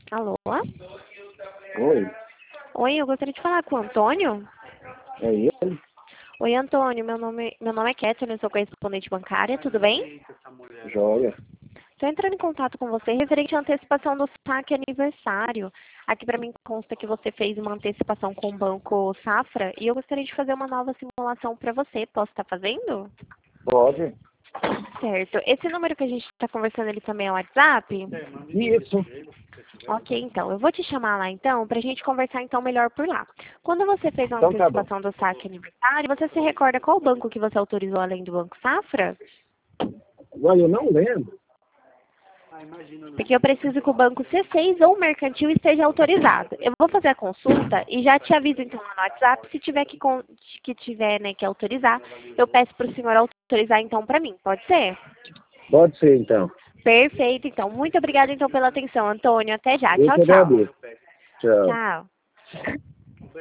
Alô? Oi, Oi, eu gostaria de falar com o Antônio. é ele? Oi, Antônio, meu nome é Kathleen, eu sou correspondente bancária, tudo bem? Joia. Estou entrando em contato com você referente à antecipação do saque aniversário. Aqui para mim consta que você fez uma antecipação com o Banco Safra e eu gostaria de fazer uma nova simulação para você. Posso estar fazendo? Pode. Certo. Esse número que a gente está conversando, ele também é o WhatsApp? Isso. Ok, então. Eu vou te chamar lá, então, para a gente conversar, então, melhor por lá. Quando você fez a Então tá bom. antecipação do saque aniversário, você se recorda qual banco que você autorizou além do Banco Safra? Olha, eu não lembro. Porque eu preciso que o banco C6 ou mercantil esteja autorizado. Eu vou fazer a consulta e já te aviso, então, lá no WhatsApp. Se tiver que tiver, né, que autorizar, eu peço para o senhor autorizar, então, para mim. Pode ser? Pode ser, então. Perfeito, então. Muito obrigada, então, pela atenção, Antônio. Até já. Eu Tchau, que tchau. agradeço. Tchau. Tchau.